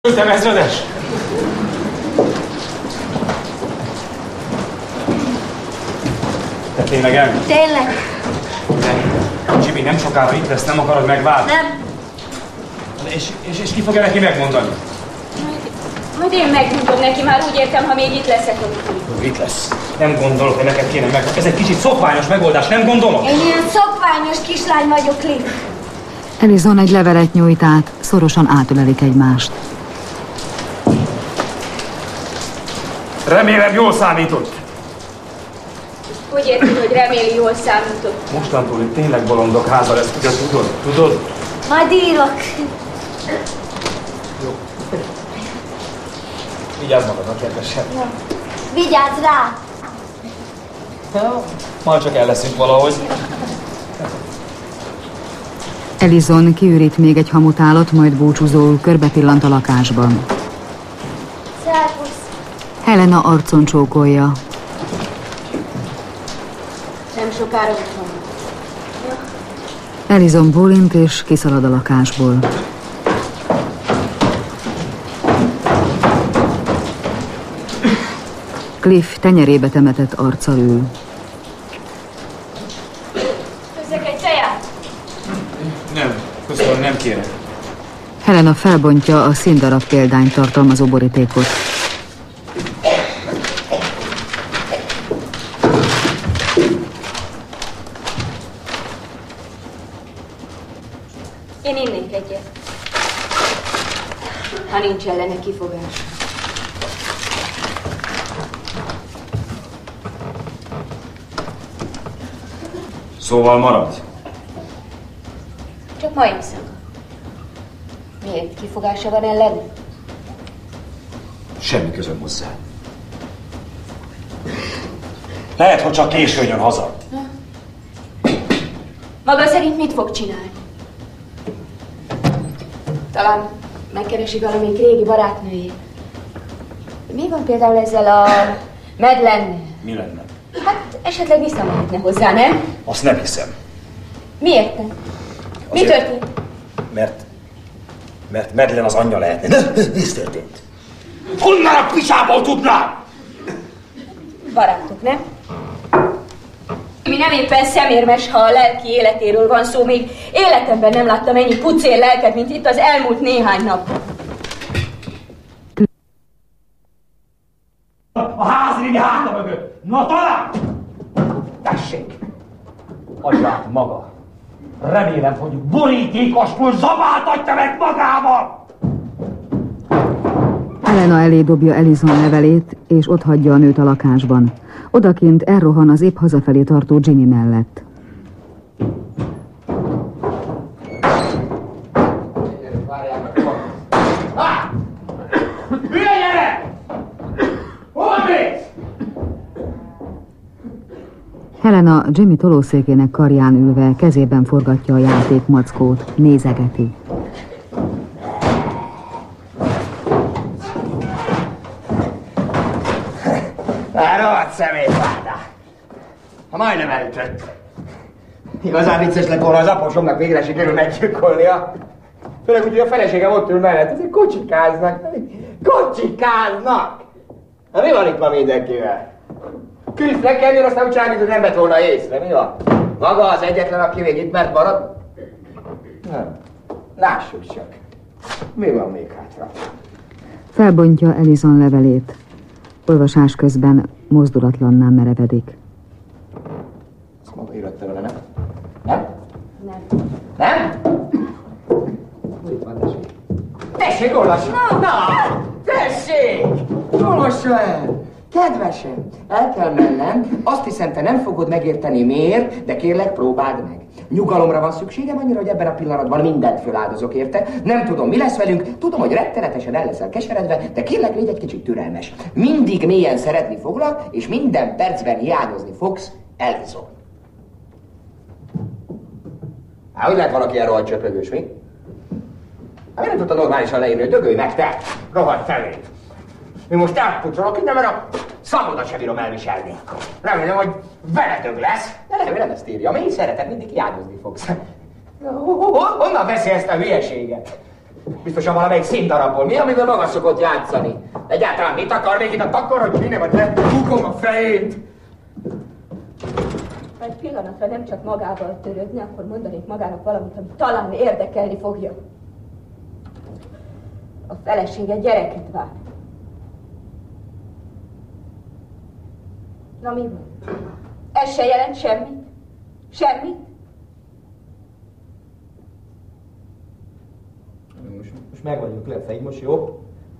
Ültem, ezredes! Te tényleg elmész? Tényleg? De Jimmy nem sokára itt lesz, nem akarod megvárni? Nem. És ki fogja neki megmondani? Majd én megmondom neki, már úgy értem, ha még itt leszek, hogy itt lesz. Nem gondolok, hogy neked kéne meg. Ez egy kicsit szokványos megoldás, nem gondolok? Én ilyen szokványos kislány vagyok, Cliff. Allison egy levelet nyújt át, szorosan átölelik egymást. Remélem jól számított. Hogy érted, hogy reméli, jól számított? Mostantól itt tényleg bolondok háza lesz, tudod? Majd írok. Jó. Vigyázz magadra, kedvesem. Ja. Vigyázz rá! Ja, majd csak el leszünk valahogy. Allison kiürít még egy hamutálat, majd búcsúzóul körbepillant a lakásban. Szervusz! Helena arcon csókolja. Nem sokára ott van. Ja. Allison bólint és kiszalad a lakásból. Cliff tenyerébe temetett arccal ül. Köszönjük egy teját? Nem, köszönöm, nem kérek. Helena felbontja a színdarab példányt tartalmazó borítékot. Én innék egyet. Ha nincs ellene kifogás. Szóval marad? Csak ma éjszaka. Miért? Kifogása van ellen? Semmi közöm hozzá. Lehet, hogy csak későn jön haza. Maga szerint mit fog csinálni? Talán megkeresi valamelyik régi barátnőjét. Mi van például ezzel a Madeleine? Mi lenne? Hát esetleg visszamehetne hozzá, nem? Azt nem hiszem. Miért nem? Mi történt? Mert Madeleine az anyja lehetne. Ez történt. Honnan a picsából tudnám? Barátok, nem? Mi nem éppen szemérmes, ha a lelki életéről van szó, még életemben nem láttam ennyi pucér lelket, mint itt az elmúlt néhány nap. A házrégi háta mögött. Na talán! Tessék! Adj át maga. Remélem, hogy borítékosból zabáltatja meg magával! Helena elé dobja Allison levelét, és otthagyja a nőt a lakásban. Odakint elrohan az épp hazafelé tartó Jimmy mellett. Hülye gyerek! Hova mész? Helena Jimmy tolószékének karján ülve kezében forgatja a játékmackót, nézegeti. Rohadt szemétváda! Ha majdnem elütött. Igazán vicces lett volna az aposomnak végre sikerül meggyilkolnia. Főleg úgy, hogy a feleségem ott ül mellett. Ezek kocsikáznak. Kocsikáznak! Na mi van itt ma mindenkivel? Küzdnek kell jön, aztán úgy csinálni, hogy nem vett volna észre. Mi van? Maga az egyetlen, aki még itt mert marad? Nem. Lássuk csak. Mi van még hátra? Felbontja Allison levelét. Olvasás közben mozdulatlanná merevedik. Ezt maga írott vele, nem? Nem? Nem. Nem? Itt van, tessék. Tessék, olvassa! Na! Tessék! Olvassa el! Kedvesem, el kell mennem. Azt hiszem, te nem fogod megérteni miért, de kérlek, próbáld meg. Nyugalomra van szükségem annyira, hogy ebben a pillanatban mindent föláldozok érte. Nem tudom, mi lesz velünk, tudom, hogy rettenetesen el leszel keseredve, de kérlek, légy egy kicsit türelmes. Mindig mélyen szeretni foglak, és minden percben hiányozni fogsz, Allison. Hát, hogy lehet valaki ilyen rohadt csöpögős, mi? Hát, nem tudta normálisan leírni, hogy dögölj meg, te! Rohadt felét! Mi most elpucolok innen, mert a szamodat sem bírom elviselni. Remélem, hogy veledög lesz. De remélem ezt írja. Mély szeretet, mindig hiányozni fogsz. Honnan veszi ezt a hülyeséget? Biztosan valamelyik színdarabból. Mi, amivel maga szokott játszani? Egyáltalán mit akar még itt a takarod csinálni, vagy lerúgom a fejét? Ha egy pillanatra nem csak magával törődni, akkor mondanék magának valamit, ami talán érdekelni fogja. A felesége gyereket vár. Na mi van? Ez se jelent semmit? Semmit? Most meg vagyunk lepve, így most jó?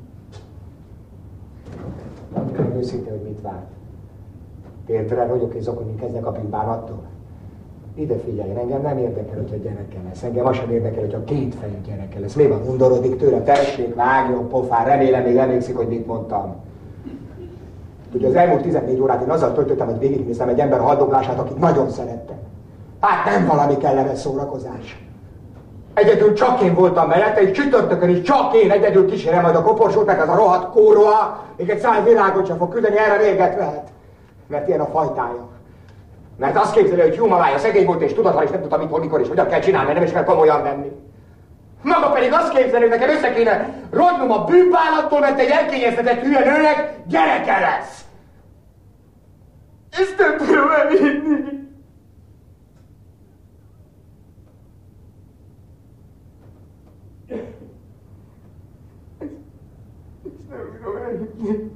Nem kell őszintén, hogy mit vár. Térdre vagyok és zokogni kezdek a bűnbánattól. Ide figyelj, engem nem érdekel, hogy a gyereke lesz. Engem az sem érdekel, hogy a kétfejű gyereke lesz. Mi van, undorodik tőle? Tessék, vágjon, pofán, remélem még emlékszik, hogy mit mondtam. Ugye az elmúlt 14 órát én azzal töltöttem, hogy végignéztem egy ember haldoklását, akit nagyon szerettem. Hát nem valami kellemes szórakozás. Egyedül csak én voltam mellette, és csütörtökön is csak én egyedül kísérem majd a koporsót, mert ez a rohadt kóroa még egy 100 virágot sem fog küldeni, erre véget vehet. Mert ilyen a fajtája. Mert azt képzeli, hogy Humalája szegény volt és tudatlan, és nem tudta mit, mikor és hogyan kell csinálni, mert nem is kell komolyan venni. Maga pedig azt képzeli, hogy nekem össze kéne rogynom a bűnbánattól, mert egy elkényeztetett hülye nőnek gyereke lesz. Ezt nem tudom elhinni. Ezt nem tudom elhinni.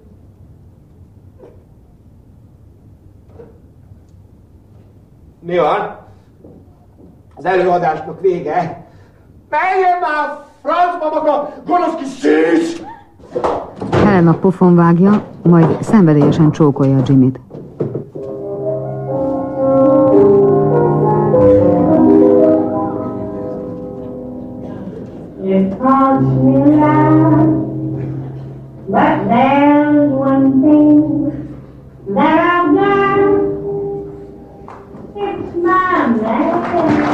Mi van? Az előadásnak vége. Menjen már, francba maga, gonosz kis szűz! Helena pofon vágja, majd szenvedélyesen csókolja Jimmyt. You touch me loud, but there's one thing that I've done. It's my man.